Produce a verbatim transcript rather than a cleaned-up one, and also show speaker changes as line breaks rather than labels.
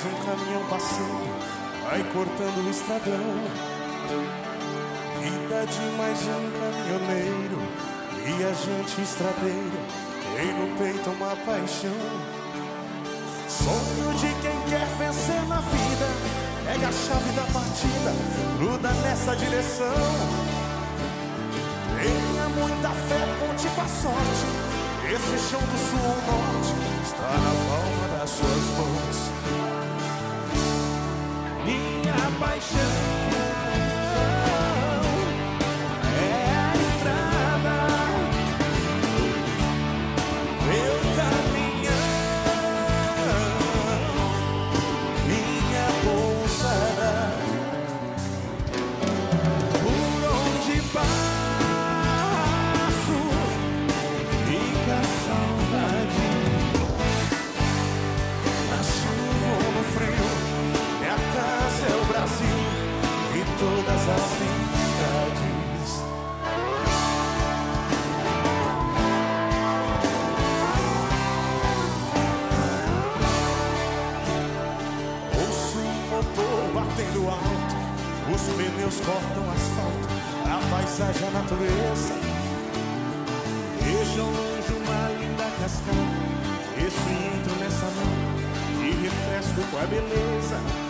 um caminhão passando, vai cortando o estradão. Vida de mais um caminhoneiro, viajante estradeiro, tem no peito uma paixão. Sonho de quem quer vencer na vida, pega a chave da partida, gruda nessa direção. Tenha muita fé, conte com a sorte, esse chão do sul ao norte está na palma das suas mãos.
Minha paixão é a estrada, meu caminhão,
minha pousada.
por onde passo fica a saudade.
Na chuva ou no frio, minha casa é o Brasil e todas as cidades. Ouço o motor batendo alto, os pneus cortam asfalto, a paisagem, a natureza.
Vejo ao longe uma linda cascata,
Esse entro nessa mão e refresco com a beleza.